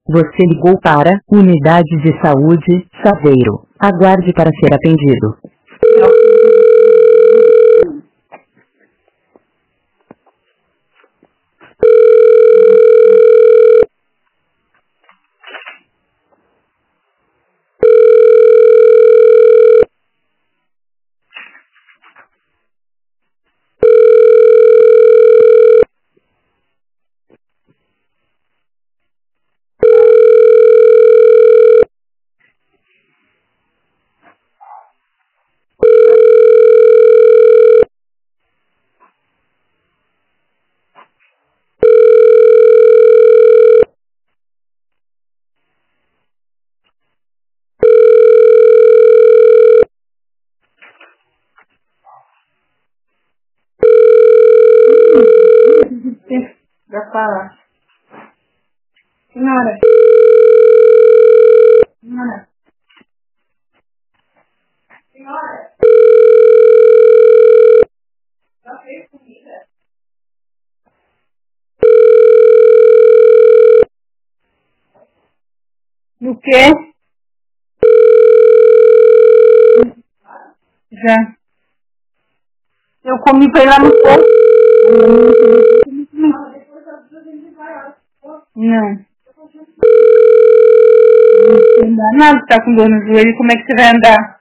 Você ligou para Unidade de Saúde, Saveiro. Aguarde para ser atendido. Já fala. Senhora. Senhora. Senhora. Já fez comida? No quê? Já. Eu comi pra ir lá no posto. Não. Não dá nada, tá com dor no joelho, como é que você vai andar?